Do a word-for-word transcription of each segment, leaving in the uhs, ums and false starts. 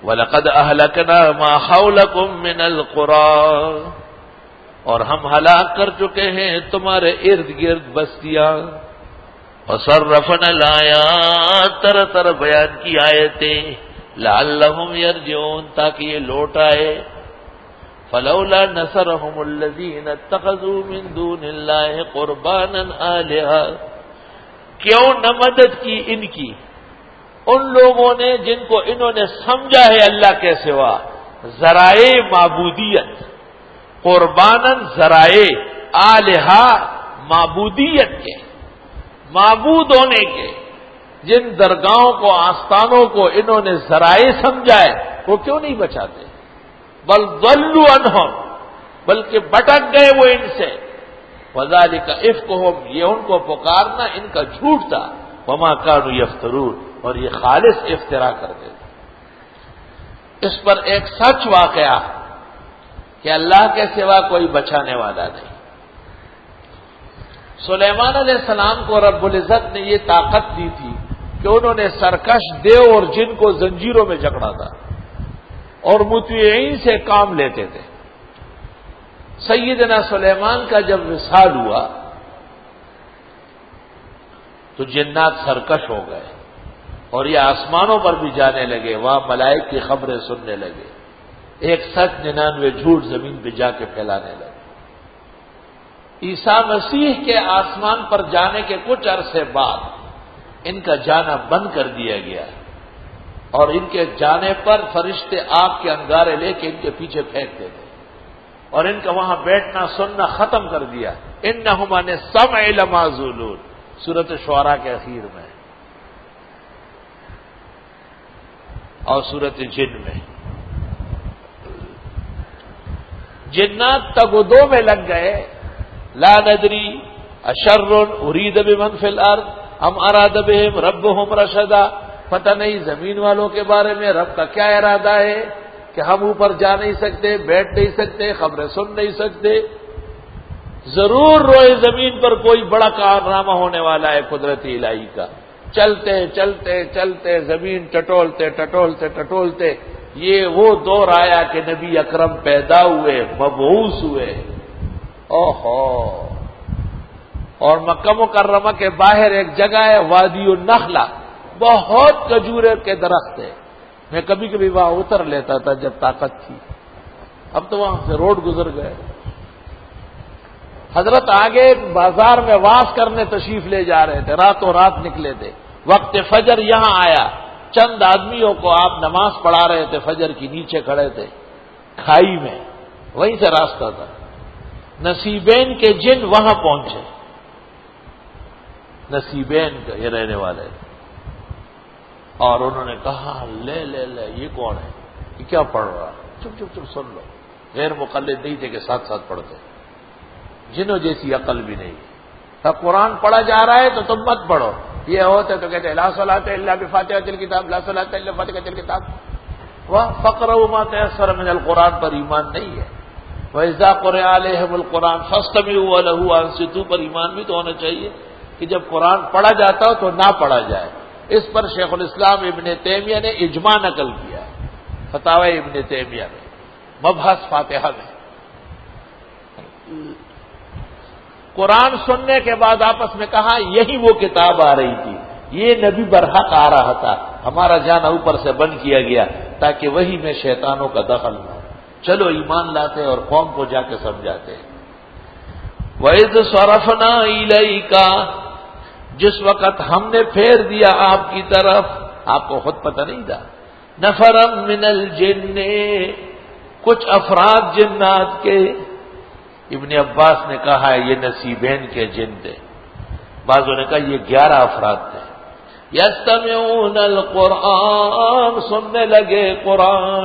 وَلَقَدْ أَهْلَكْنَا مَا حَوْلَكُمْ مِنَ الْقُرَىٰ، اور ہم ہلاک کر چکے ہیں تمہارے ارد گرد بستیاں. وَصَرَّفْنَا الْآيَاتِ، طرح طرح بیان کی آیتیں، لَعَلَّهُمْ يَرْجِعُونَ، تاکہ یہ لوٹ آئے. فَلَوْلَا نَصَرَهُمُ الَّذِينَ اتَّخَذُوا مِن دُونِ اللَّهِ قُرْبَانًا آلِهَةً، کیوں نہ مدد کی ان کی ان لوگوں نے جن کو انہوں نے سمجھا ہے اللہ کے سوا ذرائع معبودیت. قرباناً ذرائع، آلہہ معبودیت کے، معبود ہونے کے. جن درگاہوں کو، آستانوں کو انہوں نے ذرائع سمجھا ہے وہ کیوں نہیں بچاتے؟ بل ضلوا عنہم، بلکہ بھٹک گئے وہ ان سے. وذالک افکہم، یہ ان کو پکارنا ان کا جھوٹ تھا. وما کانوا یفترون، اور یہ خالص افترا کرتے تھے. اس پر ایک سچ واقعہ کہ اللہ کے سوا کوئی بچانے والا نہیں. سلیمان علیہ السلام کو رب العزت نے یہ طاقت دی تھی کہ انہوں نے سرکش دیو اور جن کو زنجیروں میں جکڑا تھا اور مطیعین سے کام لیتے تھے. سیدنا سلیمان کا جب وصال ہوا تو جنات سرکش ہو گئے اور یہ آسمانوں پر بھی جانے لگے، وہاں ملائک کی خبریں سننے لگے. ایک سچ ننانوے جھوٹ زمین پہ جا کے پھیلانے لگے. عیسیٰ مسیح کے آسمان پر جانے کے کچھ عرصے بعد ان کا جانا بند کر دیا گیا اور ان کے جانے پر فرشتے آگ کے انگارے لے کے ان کے پیچھے پھینکتے تھے اور ان کا وہاں بیٹھنا سننا ختم کر دیا. انہم عن السمع لمعزولون، سورۃ شعراء کے اخیر میں اور سورۃ جن میں. جنات تگدو میں لگ گئے. لا ندری اشر ارید بمن فی الارض ام اراد بهم ربهم رشدا، پتہ نہیں زمین والوں کے بارے میں رب کا کیا ارادہ ہے کہ ہم اوپر جا نہیں سکتے، بیٹھ نہیں سکتے، خبریں سن نہیں سکتے. ضرور روئے زمین پر کوئی بڑا کارنامہ ہونے والا ہے قدرت الہی کا. چلتے چلتے چلتے زمین ٹٹولتے ٹٹولتے ٹٹولتے یہ وہ دور آیا کہ نبی اکرم پیدا ہوئے، مبعوث ہوئے. اوہو. اور مکہ مکرمہ کے باہر ایک جگہ ہے وادی النخلہ، بہت کھجورے کے درخت ہے. میں کبھی کبھی وہاں اتر لیتا تھا جب طاقت تھی. اب تو وہاں سے روڈ گزر گئے. حضرت آگے بازار میں واس کرنے تشریف لے جا رہے تھے، راتوں رات نکلے تھے. وقت فجر یہاں آیا، چند آدمیوں کو آپ نماز پڑھا رہے تھے، فجر کی نیچے کھڑے تھے کھائی میں، وہیں سے راستہ تھا. نصیبین کے جن وہاں پہنچے، نصیبین کا یہ رہنے والے، اور انہوں نے کہا لے لے لے یہ کون ہے، یہ کیا پڑھ رہا؟ چپ چپ چپ سن لو. غیر مقلد نہیں تھے کہ ساتھ ساتھ پڑھتے، جنوں جیسی عقل بھی نہیں. اب قرآن پڑھا جا رہا ہے تو تم مت پڑھو. یہ ہوتے تو کہتے لا صلاۃ الا بفاتحۃ الکتاب، لا صلاۃ الا بفاتحۃ الکتاب. وہ فقرؤوا ما تيسر من القرآن پر ایمان نہیں ہے. وَإِذَا قُرِئَ عَلَيْهِمُ الْقُرْآنُ فَاسْتَمِعُوا لَهُ وَأَنصِتُوا پر ایمان بھی تو ہونا چاہیے کہ جب قرآن پڑھا جاتا ہو تو نہ پڑھا جائے. اس پر شیخ الاسلام ابن تیمیہ نے اجماع نقل کیا ہے فتاوی ابن تیمیہ میں مبحث فاتحہ میں. قرآن سننے کے بعد آپس میں کہا یہی وہ کتاب آ رہی تھی، یہ نبی برحق آ رہا تھا، ہمارا جانا اوپر سے بند کیا گیا تاکہ وہی میں شیطانوں کا دخل نہ ہو. چلو ایمان لاتے اور قوم کو جا کے سمجھاتے. وَإِذْ صَرَفْنَا إِلَيْكَ، جس وقت ہم نے پھیر دیا آپ کی طرف، آپ کو خود پتہ نہیں تھا. نَفَرًا مِنَ الْجِنِّ، کچھ افراد جنات کے. ابن عباس نے کہا ہے یہ نصیبین کے جن تھے، بعضوں نے کہا یہ گیارہ افراد تھے. یستمعون القرآن، سننے لگے قرآن.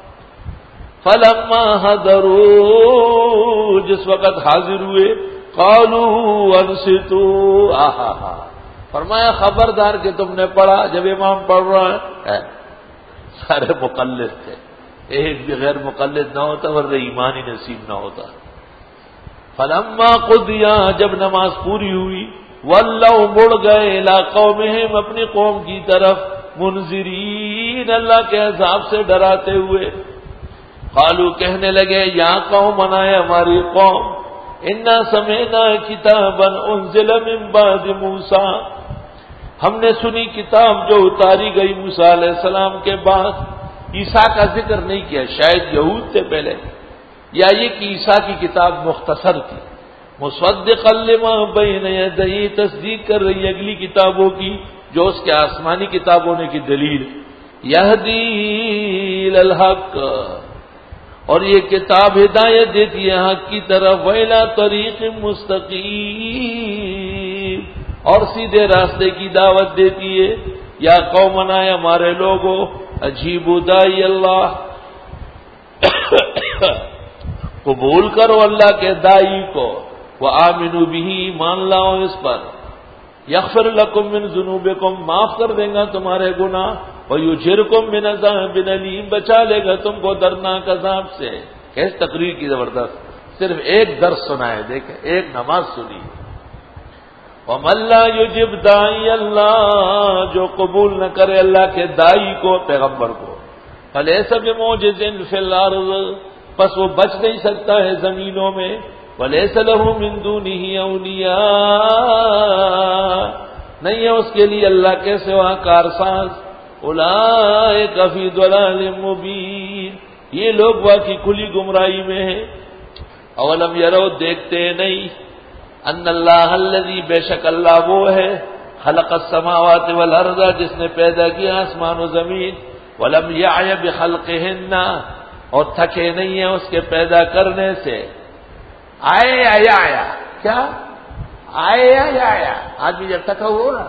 فلما حضروا، جس وقت حاضر ہوئے، قالوا انصتوا، آہا ہا فرمایا خبردار کہ تم نے پڑھا. جب امام پڑھ رہا ہے سارے مقلد تھے، ایک بھی غیر مقلد نہ ہوتا ورنہ ایمان ہی نصیب نہ ہوتا. فلما قضیا، جب نماز پوری ہوئی، ولوا، مڑ گئے، الی قومہم، اپنی قوم کی طرف. منذرین، اللہ کے عذاب سے ڈراتے ہوئے۔ قالو کہنے لگے یا قوم منائے ہماری قوم، انا سمعنا کتابا انزل من بعد موسیٰ، ہم نے سنی کتاب جو اتاری گئی موسیٰ علیہ السلام کے بعد۔ عیسیٰ کا ذکر نہیں کیا، شاید یہود تھے پہلے، یا یہ کہ عیسیٰ کی کتاب مختصر تھی۔ مصدقا لما بین یدیہ، تصدیق کر رہی اگلی کتابوں کی جو اس کے آسمانی کتاب ہونے کی دلیل۔ یہدی الی الحق، اور یہ کتاب ہدایت دیتی ہے حق کی طرف، ویلا طریق مستقیم، اور سیدھے راستے کی دعوت دیتی ہے۔ یا قومنا، ہمارے لوگوں، اجیبوا داعی اللہ، قبول کرو اللہ کے داعی کو، وآمنوا بہ، مان لاؤ اس پر، یغفر لکم من ذنوبکم، معاف کر دیں گا تمہارے گناہ، ویجرکم من عذاب الیم، بچا لے گا تم کو دردناک عذاب سے۔ کیس تقریر کی زبردست، صرف ایک درس سنا ہے، دیکھیں ایک نماز سنی۔ ومن لا یجب داعی اللہ، جو قبول نہ کرے اللہ کے داعی کو، پیغمبر کو، فلیس بمعجز فی الارض، پس وہ بچ نہیں سکتا ہے زمینوں میں، ولیس لہ من دونہ اولیاء، نہیں ہے اس کے لیے اللہ کے سوا کارساز۔ اولئک فی ضلال مبین، یہ لوگ واقعی کھلی گمراہی میں ہیں۔ اولم یرو، دیکھتے نہیں، ان اللہ الذی، بے شک اللہ وہ ہے، خلق السماوات والارض، جس نے پیدا کیا آسمان و زمین، ولم یعی بخلقہن، اور تھکے نہیں ہیں اس کے پیدا کرنے سے۔ آئے آیا آیا، کیا آئے آیا آیا، آدمی جب تھکا ہو نا،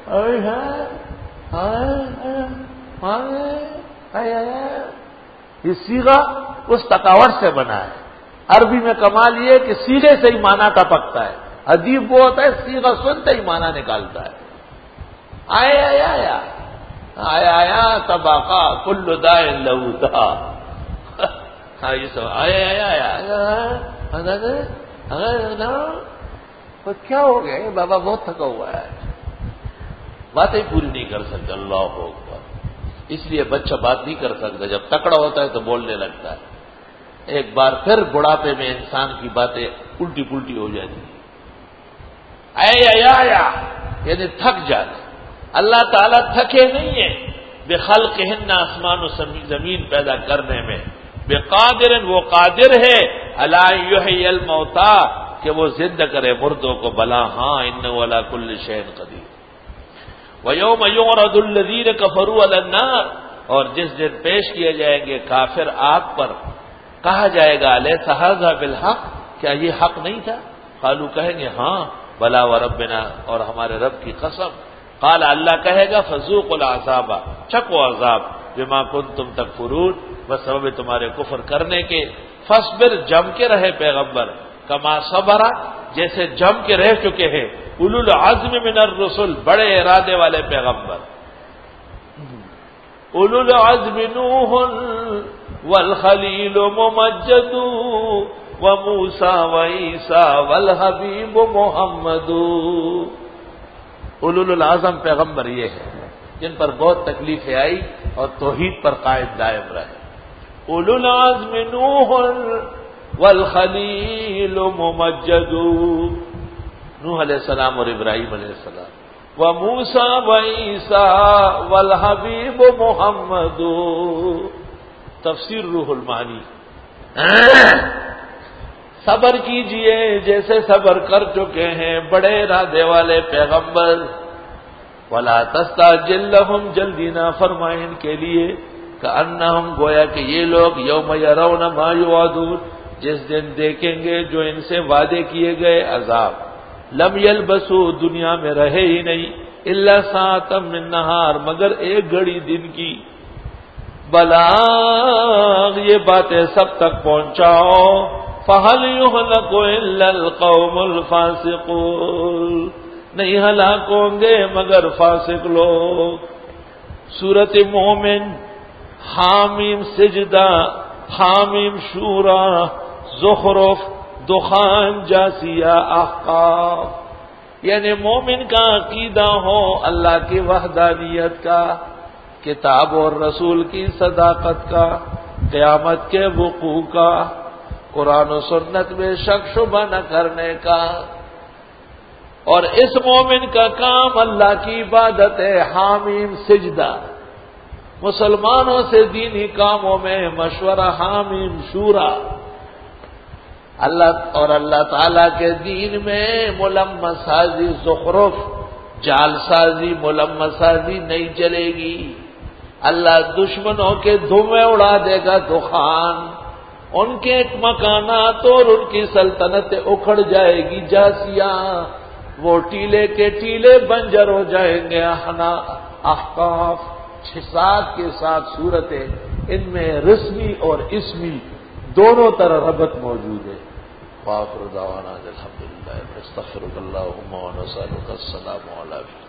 یہ صیغہ اس تکاوٹ سے بنا ہے۔ عربی میں کمال یہ ہے کہ صیغے سے ہی معنی ٹپکتا ہے، ادیب وہ ہوتا ہے صیغہ سنتے ہی معنی نکالتا ہے۔ آئے آیا آیا آیا آیا تباقا کل داء لہ داء، ہاں یہ سب آیا آیا آیا، کیا ہو گیا بابا، بہت تھکا ہوا ہے، باتیں پوری نہیں کر سکتا۔ اللہ اکبر، اس لیے بچہ بات نہیں کر سکتا، جب تکڑا ہوتا ہے تو بولنے لگتا ہے، ایک بار پھر بڑھاپے میں انسان کی باتیں الٹی پلٹی ہو جاتی ہیں۔ آیا آیا آیا یعنی تھک جانا۔ اللہ تعالیٰ تھکے نہیں ہیں، بخلقہن، آسمان و زمین پیدا کرنے میں، بقادر، وہ قادر ہے، الا یحیی الموتیٰ، کہ وہ زندہ کرے مردوں کو، بلا ہاں، انہ علی کل شیء قدیر۔ وَيَوْمَ يُعْرَضُ الَّذِينَ كَفَرُوا عَلَى النَّارِ، اور جس دن پیش کیے جائیں گے کافر آگ پر، کہا جائے گا الیس ھذا بالحق، کیا یہ حق نہیں تھا؟ قالوا، کہیں گے ہاں، بلا وربنا، اور ہمارے رب کی قسم۔ قال، اللہ کہے گا فذوقوا العذاب، چکھو عذاب، بما کنتم تکفرون، بسبب تمہارے کفر کرنے کے۔ فاصبر، جم کے رہے پیغمبر، کما صبر، جیسے جم کے رہ چکے ہیں اولو العزم من الرسل، بڑے ارادے والے پیغمبر۔ اولو العزم نوح والخلیل ممجد وموسیٰ وعیسیٰ والحبیب محمد۔ اولو العزم پیغمبر یہ ہے جن پر بہت تکلیفیں آئی اور توحید پر قائم دائم رہے۔ اولو العزم نوح والخلیل ممجد، نوح علیہ السلام اور ابراہیم علیہ السلام، وموسیٰ وعیسیٰ والحبیب محمد۔ تفسیر روح المعانی۔ صبر کیجئے جیسے صبر کر چکے ہیں بڑے ارادے والے پیغمبر۔ ولا تستعجل لهم، جلدی نہ فرمائیں ان کے لیے، کأنہم، گویا کہ یہ لوگ یوم یرون ما یوعدون، جس دن دیکھیں گے جو ان سے وعدے کیے گئے عذاب۔ لم یلبسوا، دنیا میں رہے ہی نہیں، الا ساعۃ من نہار، مگر ایک گھڑی دن کی۔ بلاغ، یہ باتیں سب تک پہنچاؤ۔ فہل یہلک الا القوم الفاسقون، نہیں ہلاک ہوں گے مگر فاسق لوگ۔ سورۃ مومن، حامیم سجدہ، حامیم شورا، زخرف، دخان، جاسیہ، احقاف، یعنی مومن کا عقیدہ ہو اللہ کی وحدانیت کا، کتاب اور رسول کی صداقت کا، قیامت کے وقوع کا، قرآن و سنت میں شک شبہ نہ کرنے کا۔ اور اس مومن کا کام اللہ کی عبادت ہے، حامیم سجدہ، مسلمانوں سے دینی کاموں میں مشورہ، حامیم شورا، اللہ اور اللہ تعالی کے دین میں ملمس سازی، زخرف، جال سازی، ملمس سازی نہیں چلے گی۔ اللہ دشمنوں کے دھوئیں اڑا دے گا، دخان، ان کے مکانات اور ان کی سلطنتیں اکھڑ جائے گی، جاسیاں، وہ ٹیلے کے ٹیلے بنجر ہو جائیں گے۔ احقاف چھ سات کے ساتھ صورتیں، ان میں رسمی اور اسمی دونوں طرح ربط موجود ہے۔ وآخر دعوانا الحمدللہ، نستغفرک اللہم ونسألک السلام علیکم۔